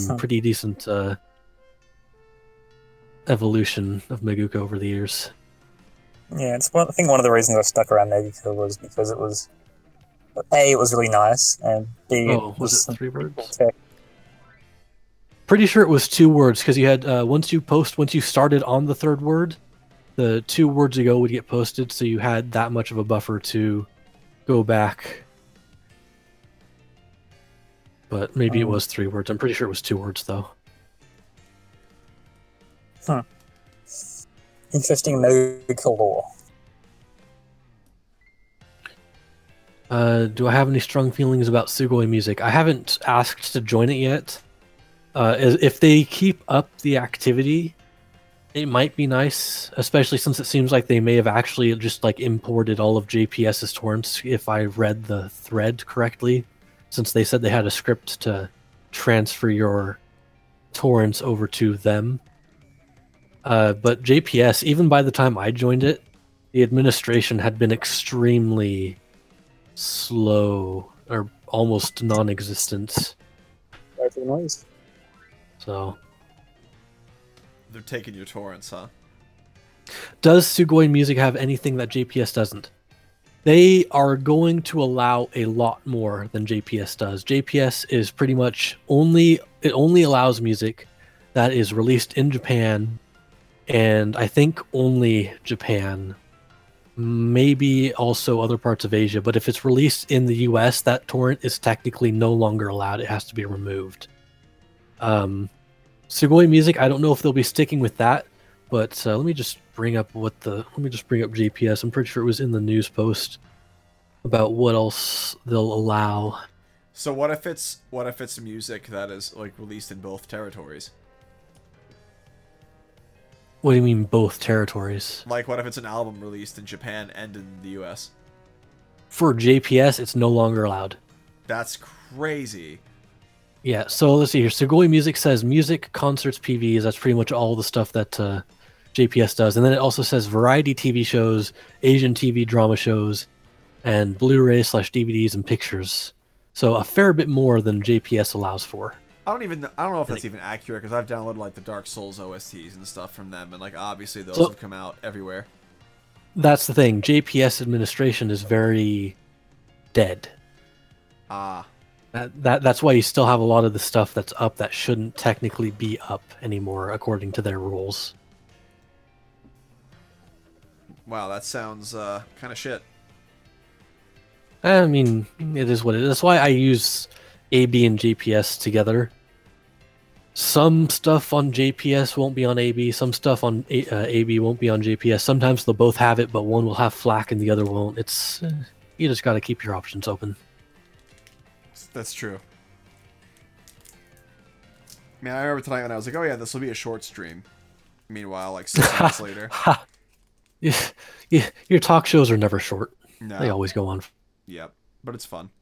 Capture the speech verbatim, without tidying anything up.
Huh. pretty decent uh, evolution of Meguka over the years. Yeah, it's one, I think one of the reasons I stuck around Meguka was because it was A, it was really nice, and B, it Oh, was was it some three pretty cool words? tech. Pretty sure it was two words because you had uh, once you post once you started on the third word, the two words ago would get posted, so you had that much of a buffer to go back. But maybe it Um, was three words. I'm pretty sure it was two words though. hmm. Interesting Meguka lore. Uh, do I have any strong feelings about Sugoi music? I haven't asked to join it yet. Uh, if they keep up the activity, it might be nice, especially since it seems like they may have actually just like imported all of JPS's torrents, if I read the thread correctly, since they said they had a script to transfer your torrents over to them. Uh, but J P S, even by the time I joined it, the administration had been extremely slow or almost non-existent. Sorry for the noise. So, They're taking your torrents, huh? does Sugoi Music have anything that J P S doesn't? They are going to allow a lot more than J P S does. J P S is pretty much only it only allows music that is released in Japan, and I think only Japan, maybe also other parts of Asia. But if it's released in the U S, that torrent is technically no longer allowed. It has to be removed. Um, Sugoi Music, I don't know if they'll be sticking with that, but uh, let me just bring up what the let me just bring up J P S. I'm pretty sure it was in the news post about what else they'll allow. So what if it's what if it's music that is like released in both territories? What do you mean both territories? Like what if it's an album released in Japan and in the U S? For J P S, it's no longer allowed. That's crazy. Yeah, so let's see here. Sugoi Music says music, concerts, P Vs. That's pretty much all the stuff that uh, J P S does. And then it also says variety T V shows, Asian T V drama shows, and Blu-ray slash D V Ds and pictures. So a fair bit more than J P S allows for. I don't even I don't know if that's even accurate because I've downloaded like the Dark Souls O S Ts and stuff from them, and like obviously those So- have come out everywhere. That's the thing. J P S administration is very dead. Ah, That, that that's why you still have a lot of the stuff that's up that shouldn't technically be up anymore according to their rules. wow, that sounds uh, kind of shit. I mean, it is what it is. That's why I use A B and J P S together. Some stuff on J P S won't be on A B. Some stuff on A- uh, A B won't be on J P S. Sometimes they'll both have it, but one will have FLAC and the other won't. It's uh, you just got to keep your options open. That's true. Man, I remember tonight when I was like, oh yeah, this will be a short stream. Meanwhile, like six months later. Yeah, yeah, your talk shows are never short. No. They always go on. Yep. But it's fun.